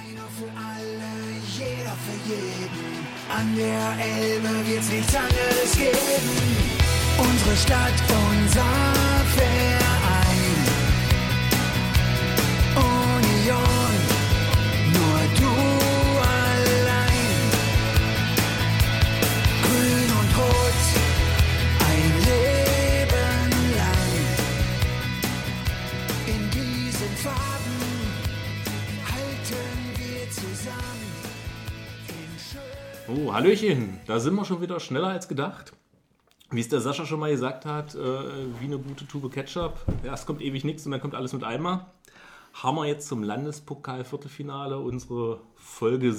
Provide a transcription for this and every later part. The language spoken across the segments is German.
Einer für alle, jeder für jeden. An der Elbe wird's nichts anderes geben. Unsere Stadt, unser Verein. Union, nur du allein. Grün und Rot, ein Leben lang. In diesen Farben halten wir zusammen. Oh, Hallöchen, da sind wir schon wieder schneller als gedacht. Wie es der Sascha schon mal gesagt hat, wie eine gute Tube Ketchup. Ja, es kommt ewig nichts und dann kommt alles mit einmal. Haben wir jetzt zum Landespokal-Viertelfinale unsere Folge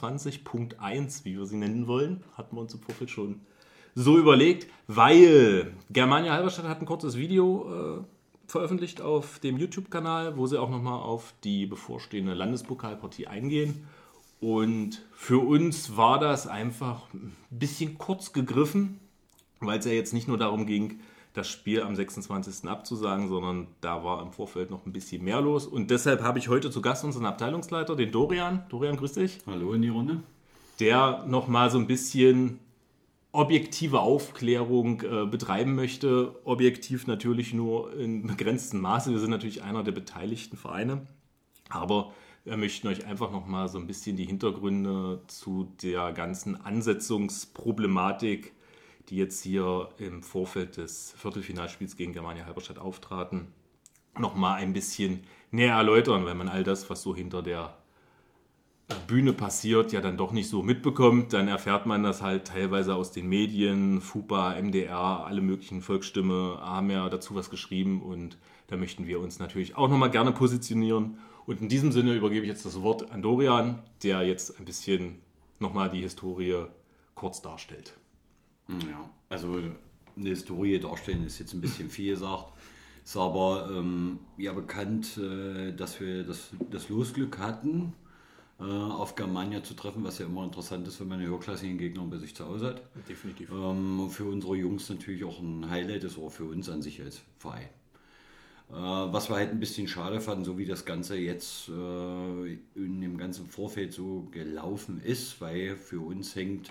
27.1, wie wir sie nennen wollen. Hatten wir uns im Vorfeld schon so überlegt, weil Germania Halberstadt hat ein kurzes Video veröffentlicht auf dem YouTube-Kanal, wo sie auch nochmal auf die bevorstehende Landespokalpartie eingehen. Und für uns war das einfach ein bisschen kurz gegriffen, weil es ja jetzt nicht nur darum ging, das Spiel am 26. abzusagen, sondern da war im Vorfeld noch ein bisschen mehr los. Und deshalb habe ich heute zu Gast unseren Abteilungsleiter, den Dorian. Dorian, grüß dich. Hallo in die Runde. Der nochmal so ein bisschen objektive Aufklärung betreiben möchte. Objektiv natürlich nur in begrenztem Maße. Wir sind natürlich einer der beteiligten Vereine. Aber wir möchten euch einfach nochmal so ein bisschen die Hintergründe zu der ganzen Ansetzungsproblematik, die jetzt hier im Vorfeld des Viertelfinalspiels gegen Germania Halberstadt auftraten, nochmal ein bisschen näher erläutern, weil man all das, was so hinter der Bühne passiert, ja dann doch nicht so mitbekommt. Dann erfährt man das halt teilweise aus den Medien, FUPA, MDR, alle möglichen Volksstimme haben ja dazu was geschrieben und da möchten wir uns natürlich auch nochmal gerne positionieren. Und in diesem Sinne übergebe ich jetzt das Wort an Dorian, der jetzt ein bisschen nochmal die Historie kurz darstellt. Ja, also eine Historie darstellen ist jetzt ein bisschen viel gesagt. Ist aber ja bekannt, dass wir das Losglück hatten, auf Germania zu treffen, was ja immer interessant ist, wenn man einen höherklassigen Gegner bei sich zu Hause hat. Definitiv. Für unsere Jungs natürlich auch ein Highlight ist, auch für uns an sich als Verein. Was wir halt ein bisschen schade fanden, so wie das Ganze jetzt in dem ganzen Vorfeld so gelaufen ist, weil für uns hängt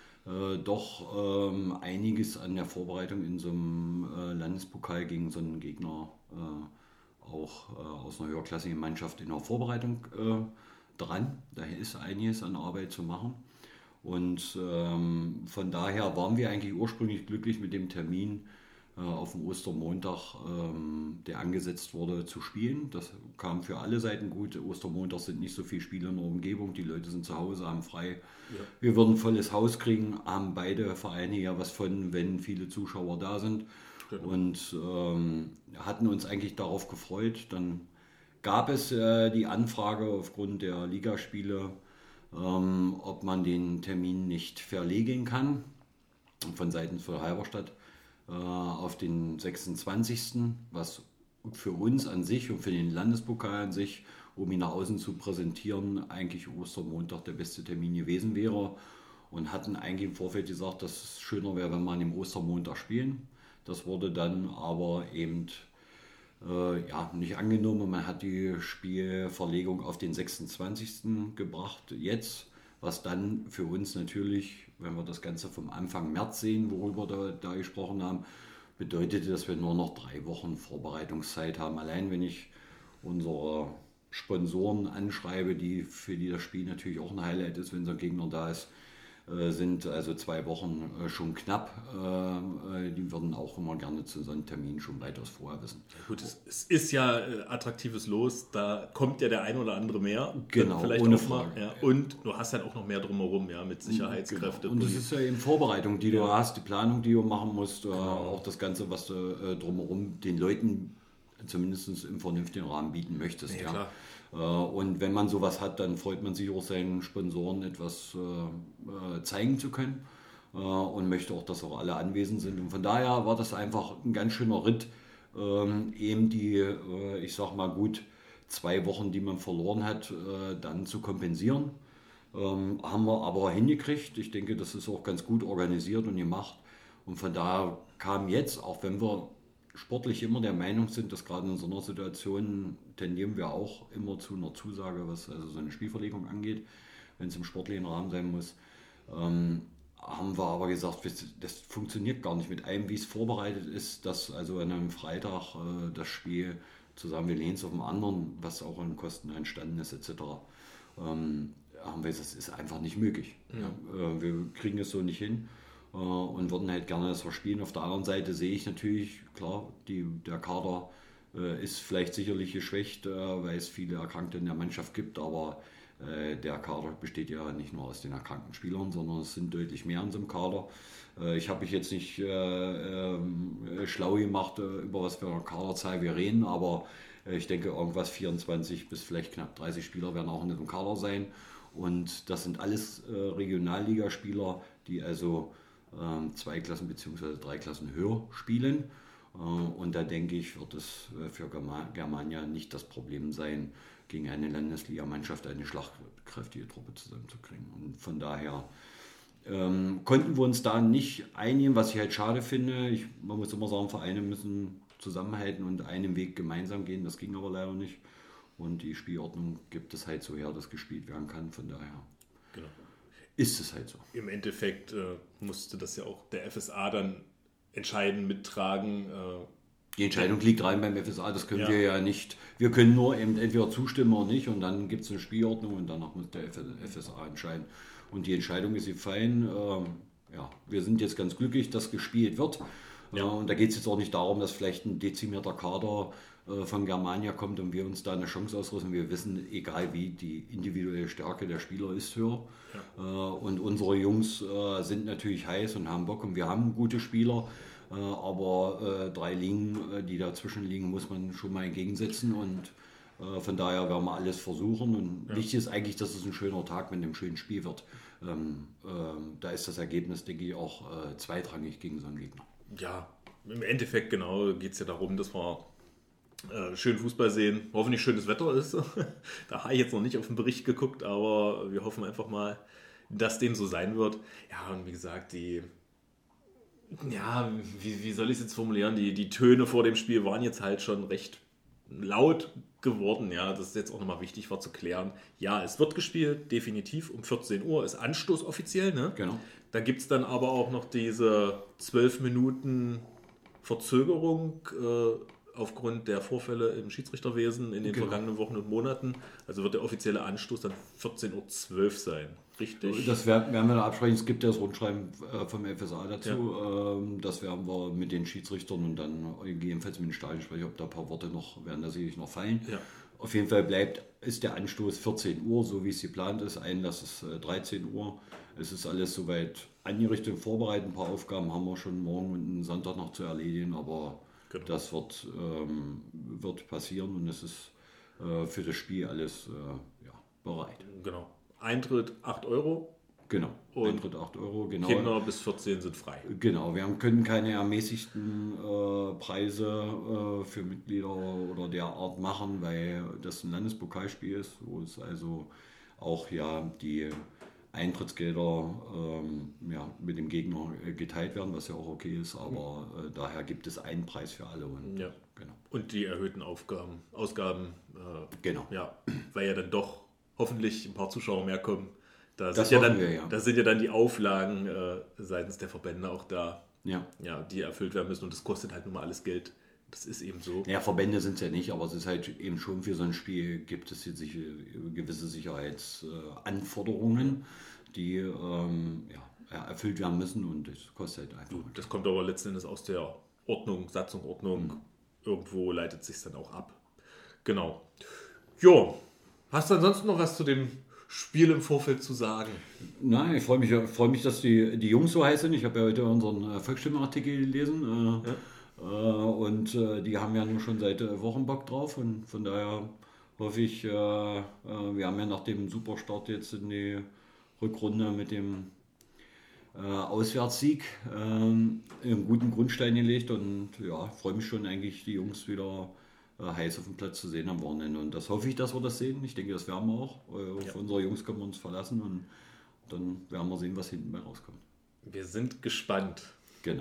doch einiges an der Vorbereitung in so einem Landespokal gegen so einen Gegner auch aus einer höherklassigen Mannschaft in der Vorbereitung dran. Da ist einiges an Arbeit zu machen. Und von daher waren wir eigentlich ursprünglich glücklich mit dem Termin auf dem Ostermontag, der angesetzt wurde, zu spielen. Das kam für alle Seiten gut. Ostermontag sind nicht so viele Spiele in der Umgebung. Die Leute sind zu Hause, haben frei. Ja. Wir würden ein volles Haus kriegen, haben beide Vereine ja was von, wenn viele Zuschauer da sind. Genau. Und hatten uns eigentlich darauf gefreut. Dann gab es die Anfrage aufgrund der Ligaspiele, ob man den Termin nicht verlegen kann, von Seiten von Halberstadt auf den 26., was für uns an sich und für den Landespokal an sich, um ihn nach außen zu präsentieren, eigentlich Ostermontag der beste Termin gewesen wäre und hatten eigentlich im Vorfeld gesagt, dass es schöner wäre, wenn wir an dem Ostermontag spielen. Das wurde dann aber eben nicht angenommen und man hat die Spielverlegung auf den 26. gebracht jetzt, was dann für uns natürlich, wenn wir das Ganze vom Anfang März sehen, worüber wir da gesprochen haben, bedeutete, dass wir nur noch 3 Wochen Vorbereitungszeit haben. Allein wenn ich unsere Sponsoren anschreibe, für die das Spiel natürlich auch ein Highlight ist, wenn so ein Gegner da ist, sind also 2 Wochen schon knapp. Die würden auch immer gerne zu so einem Termin schon weitaus vorher wissen. Gut, es ist ja attraktives Los, da kommt ja der ein oder andere mehr. Genau, vielleicht ohne auch mal, Frage. Ja. Und du hast halt auch noch mehr drumherum, ja, mit Sicherheitskräften. Genau. Und das ist ja eben Vorbereitung, die du hast, die Planung, die du machen musst, auch das Ganze, was du drumherum den Leuten zumindest im vernünftigen Rahmen bieten möchtest. Ja, klar. Und wenn man sowas hat, dann freut man sich auch, seinen Sponsoren etwas zeigen zu können und möchte auch, dass auch alle anwesend sind. Und von daher war das einfach ein ganz schöner Ritt, eben die, ich sag mal gut 2 Wochen, die man verloren hat, dann zu kompensieren. Haben wir aber hingekriegt. Ich denke, das ist auch ganz gut organisiert und gemacht. Und von daher kam jetzt, auch wenn wir sportlich immer der Meinung sind, dass gerade in so einer Situation tendieren wir auch immer zu einer Zusage, was also so eine Spielverlegung angeht, wenn es im sportlichen Rahmen sein muss. Haben wir aber gesagt, das funktioniert gar nicht mit einem, wie es vorbereitet ist, dass also an einem Freitag das Spiel zu sagen, wir lehnen es auf dem anderen, was auch an Kosten entstanden ist, etc., haben wir gesagt, das ist einfach nicht möglich. Ja. Wir kriegen es so nicht hin und würden halt gerne das verspielen. Auf der anderen Seite sehe ich natürlich, klar, der Kader ist vielleicht sicherlich geschwächt, weil es viele Erkrankte in der Mannschaft gibt, aber der Kader besteht ja nicht nur aus den erkrankten Spielern, sondern es sind deutlich mehr in so einem Kader. Ich habe mich jetzt nicht schlau gemacht, über was für eine Kaderzahl wir reden, aber ich denke, irgendwas 24 bis vielleicht knapp 30 Spieler werden auch in diesem Kader sein. Und das sind alles Regionalligaspieler, die also 2 Klassen bzw. 3 Klassen höher spielen. Und da denke ich, wird es für Germania nicht das Problem sein, gegen eine Landesligamannschaft eine schlagkräftige Truppe zusammenzukriegen. Und von daher konnten wir uns da nicht einigen, was ich halt schade finde. Man muss immer sagen, Vereine müssen zusammenhalten und einen Weg gemeinsam gehen. Das ging aber leider nicht. Und die Spielordnung gibt es halt so her, dass gespielt werden kann. Von daher ist es halt so. Im Endeffekt musste das ja auch der FSA dann entscheiden, mittragen. Die Entscheidung liegt rein beim FSA, das können wir ja nicht. Wir können nur eben entweder zustimmen oder nicht und dann gibt es eine Spielordnung und danach muss der FSA entscheiden. Und die Entscheidung ist gefallen. Wir sind jetzt ganz glücklich, dass gespielt wird. Ja. Und da geht es jetzt auch nicht darum, dass vielleicht ein dezimierter Kader von Germania kommt und wir uns da eine Chance ausrüsten. Wir wissen, egal wie, die individuelle Stärke der Spieler ist höher. Ja. Und unsere Jungs sind natürlich heiß und haben Bock und wir haben gute Spieler. Aber 3 Ligen, die dazwischen liegen, muss man schon mal entgegensetzen und von daher werden wir alles versuchen und wichtig ist eigentlich, dass es ein schöner Tag mit einem schönen Spiel wird. Da ist das Ergebnis, denke ich, auch zweitrangig gegen so einen Gegner. Ja, im Endeffekt genau geht es ja darum, dass wir schön Fußball sehen, hoffentlich schönes Wetter ist. Da habe ich jetzt noch nicht auf den Bericht geguckt, aber wir hoffen einfach mal, dass dem so sein wird. Ja, und wie gesagt, wie soll ich es jetzt formulieren? Die Töne vor dem Spiel waren jetzt halt schon recht laut geworden. Ja, das ist jetzt auch nochmal wichtig war zu klären. Ja, es wird gespielt, definitiv um 14 Uhr ist Anstoß offiziell. Ne? Genau. Da gibt es dann aber auch noch diese 12 Minuten Verzögerung aufgrund der Vorfälle im Schiedsrichterwesen in den vergangenen Wochen und Monaten. Also wird der offizielle Anstoß dann 14.12 Uhr sein. Richtig? Das werden wir da absprechen. Es gibt ja das Rundschreiben vom FSA dazu. Ja. Das werden wir mit den Schiedsrichtern und dann gegebenenfalls mit den Stadionsprechern, ob da ein paar Worte werden da sicherlich noch fallen. Ja. Auf jeden Fall ist der Anstoß 14 Uhr, so wie es geplant ist. Einlass ist 13 Uhr. Es ist alles soweit angerichtet und vorbereitet. Ein paar Aufgaben haben wir schon morgen und Sonntag noch zu erledigen, aber das wird passieren und es ist für das Spiel alles bereit. Genau. Eintritt 8 Euro. Genau, und Eintritt 8 Euro. Genau. Kinder bis 14 sind frei. Genau, wir können keine ermäßigten Preise für Mitglieder oder der Art machen, weil das ein Landespokalspiel ist, wo es also auch die Eintrittsgelder mit dem Gegner geteilt werden, was ja auch okay ist, aber daher gibt es einen Preis für alle. Und, genau. Und die erhöhten Ausgaben, genau. Ja, weil ja dann doch hoffentlich ein paar Zuschauer mehr kommen. Da sind ja dann die Auflagen seitens der Verbände auch da, die erfüllt werden müssen und das kostet halt nun mal alles Geld. Das ist eben so. Ja, Verbände sind es ja nicht, aber es ist halt eben schon für so ein Spiel gibt es jetzt gewisse Sicherheitsanforderungen, die erfüllt werden müssen und das kostet halt einfach. Das kommt aber letzten Endes aus der Satzungsordnung. Irgendwo leitet sich dann auch ab. Genau. Jo, hast du ansonsten noch was zu dem Spiel im Vorfeld zu sagen? Nein, ich freue mich, dass die Jungs so heiß sind. Ich habe ja heute unseren Volksstimmenartikel gelesen. Und die haben ja nun schon seit Wochen Bock drauf und von daher hoffe ich, wir haben ja nach dem Superstart jetzt in die Rückrunde mit dem Auswärtssieg einen guten Grundstein gelegt und freue mich schon eigentlich, die Jungs wieder heiß auf dem Platz zu sehen am Wochenende und das hoffe ich, dass wir das sehen. Ich denke, das werden wir auch. Auf unsere Jungs können wir uns verlassen und dann werden wir sehen, was hinten bei rauskommt. Wir sind gespannt. Genau.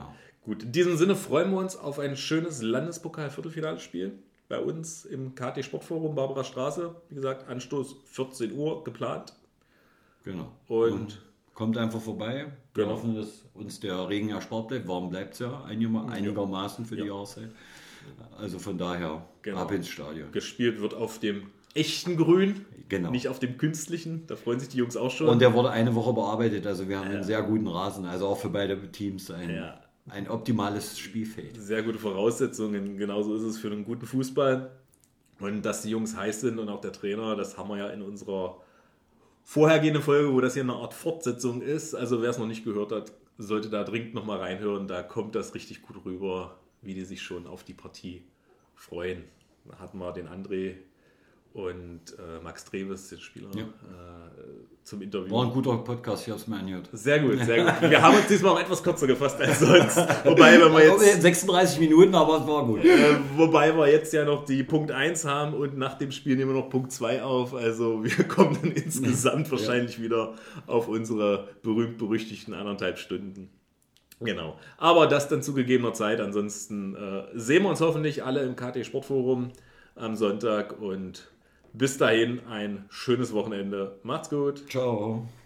Gut, in diesem Sinne freuen wir uns auf ein schönes Landespokal-Viertelfinalspiel bei uns im KT Sportforum Barbara Straße. Wie gesagt, Anstoß 14 Uhr geplant. Genau. Und kommt einfach vorbei. Wir Genau. hoffen, dass uns der Regen erspart bleibt. Warm bleibt es ja einigermaßen für die Jahreszeit. Also von daher ab ins Stadion. Gespielt wird auf dem echten Grün, Genau. nicht auf dem künstlichen. Da freuen sich die Jungs auch schon. Und der wurde eine Woche bearbeitet. Also wir haben einen sehr guten Rasen. Also auch für beide Teams ein optimales Spielfeld. Sehr gute Voraussetzungen. Genauso ist es für einen guten Fußball. Und dass die Jungs heiß sind und auch der Trainer, das haben wir ja in unserer vorhergehenden Folge, wo das hier eine Art Fortsetzung ist. Also wer es noch nicht gehört hat, sollte da dringend nochmal reinhören. Da kommt das richtig gut rüber, wie die sich schon auf die Partie freuen. Da hatten wir den André und Max Treves, den Spieler, zum Interview. War ein guter Podcast, ich habe es mir angehört. Sehr gut, sehr gut. Wir haben uns diesmal auch etwas kürzer gefasst als sonst. Wobei, wenn wir jetzt 36 Minuten, aber es war gut. Wobei wir jetzt ja noch die Punkt 1 haben und nach dem Spiel nehmen wir noch Punkt 2 auf. Also wir kommen dann insgesamt wahrscheinlich wieder auf unsere berühmt-berüchtigten 1,5 Stunden. Genau. Aber das dann zu gegebener Zeit. Ansonsten sehen wir uns hoffentlich alle im KT Sportforum am Sonntag und bis dahin ein schönes Wochenende. Macht's gut. Ciao.